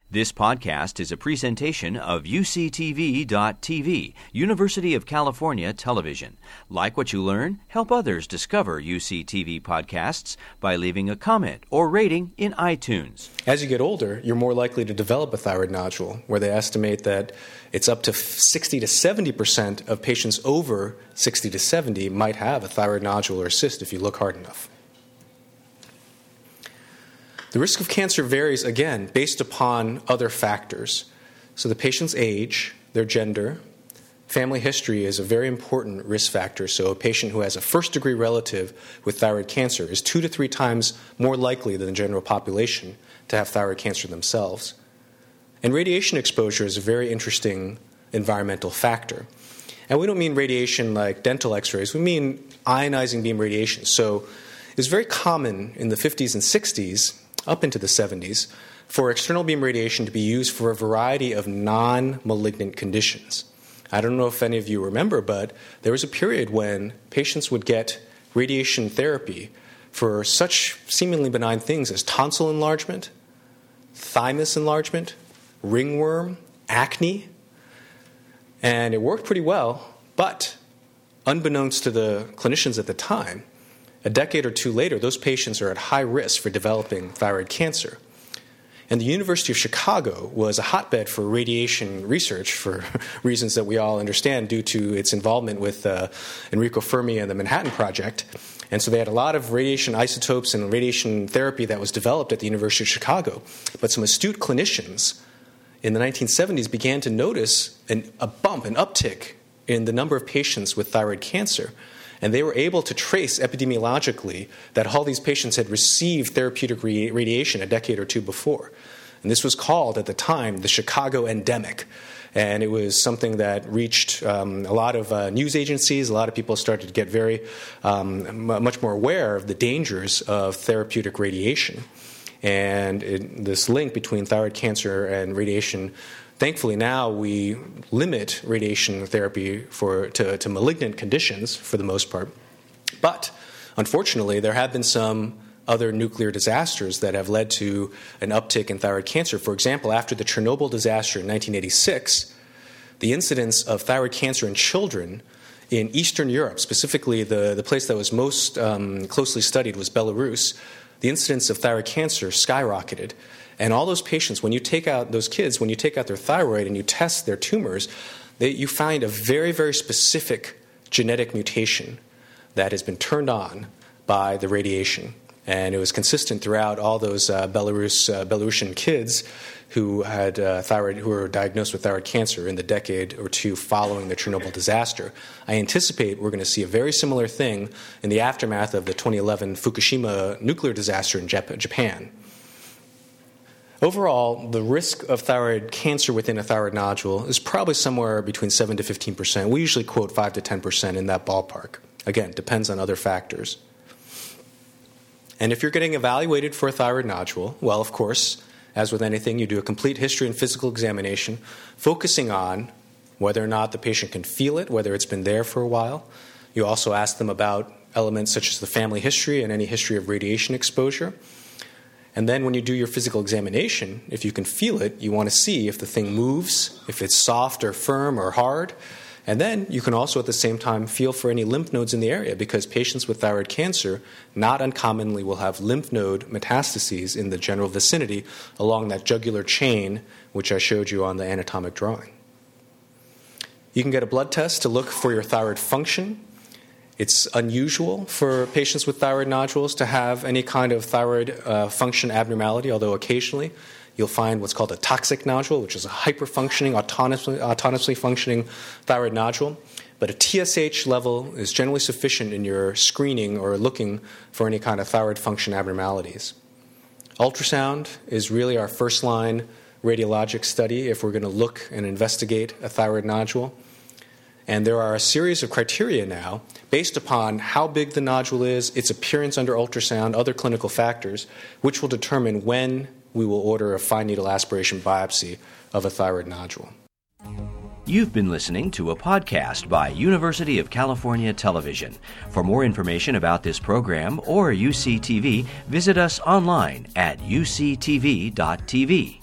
This podcast is a presentation of UCTV.tv, University of California Television. Like what you learn? Help others discover UCTV podcasts by leaving a comment or rating in iTunes. As you get older, you're more likely to develop a thyroid nodule, where they estimate that it's up to 60 to 70% of patients over 60 to 70 might have a thyroid nodule or cyst if you look hard enough. The risk of cancer varies, again, based upon other factors. So the patient's age, their gender, family history is a very important risk factor. So a patient who has a first-degree relative with thyroid cancer is 2 to 3 times more likely than the general population to have thyroid cancer themselves. And radiation exposure is a very interesting environmental factor. And we don't mean radiation like dental x-rays. We mean ionizing beam radiation. So it's very common in the 50s and 60s up into the 70s, for external beam radiation to be used for a variety of non-malignant conditions. I don't know if any of you remember, but there was a period when patients would get radiation therapy for such seemingly benign things as tonsil enlargement, thymus enlargement, ringworm, acne, and it worked pretty well, but unbeknownst to the clinicians at the time, a decade or two later, those patients are at high risk for developing thyroid cancer. And the University of Chicago was a hotbed for radiation research for reasons that we all understand due to its involvement with Enrico Fermi and the Manhattan Project. And so they had a lot of radiation isotopes and radiation therapy that was developed at the University of Chicago. But some astute clinicians in the 1970s began to notice an uptick in the number of patients with thyroid cancer. And they were able to trace epidemiologically that all these patients had received therapeutic radiation a decade or two before. And this was called, at the time, the Chicago endemic. And it was something that reached a lot of news agencies. A lot of people started to get very much more aware of the dangers of therapeutic radiation. And this link between thyroid cancer and radiation, thankfully now we limit radiation therapy to malignant conditions for the most part. But unfortunately, there have been some other nuclear disasters that have led to an uptick in thyroid cancer. For example, after the Chernobyl disaster in 1986, the incidence of thyroid cancer in children in Eastern Europe, specifically the place that was most closely studied was Belarus, the incidence of thyroid cancer skyrocketed. And all those patients, when you take out those kids, when you take out their thyroid and you test their tumors, you find a very, very specific genetic mutation that has been turned on by the radiation. And it was consistent throughout all those Belarusian kids who had who were diagnosed with thyroid cancer in the decade or two following the Chernobyl disaster. I anticipate we're going to see a very similar thing in the aftermath of the 2011 Fukushima nuclear disaster in Japan. Overall, the risk of thyroid cancer within a thyroid nodule is probably somewhere between 7 to 15%. We usually quote 5 to 10% in that ballpark. Again, depends on other factors. And if you're getting evaluated for a thyroid nodule, well, of course, as with anything, you do a complete history and physical examination, focusing on whether or not the patient can feel it, whether it's been there for a while. You also ask them about elements such as the family history and any history of radiation exposure. And then when you do your physical examination, if you can feel it, you want to see if the thing moves, if it's soft or firm or hard. And then you can also at the same time feel for any lymph nodes in the area, because patients with thyroid cancer not uncommonly will have lymph node metastases in the general vicinity along that jugular chain, which I showed you on the anatomic drawing. You can get a blood test to look for your thyroid function. It's unusual for patients with thyroid nodules to have any kind of thyroid function abnormality, although occasionally you'll find what's called a toxic nodule, which is a hyperfunctioning, autonomously functioning thyroid nodule. But a TSH level is generally sufficient in your screening or looking for any kind of thyroid function abnormalities. Ultrasound is really our first-line radiologic study if we're going to look and investigate a thyroid nodule. And there are a series of criteria now based upon how big the nodule is, its appearance under ultrasound, other clinical factors, which will determine when we will order a fine needle aspiration biopsy of a thyroid nodule. You've been listening to a podcast by University of California Television. For more information about this program or UCTV, visit us online at uctv.tv.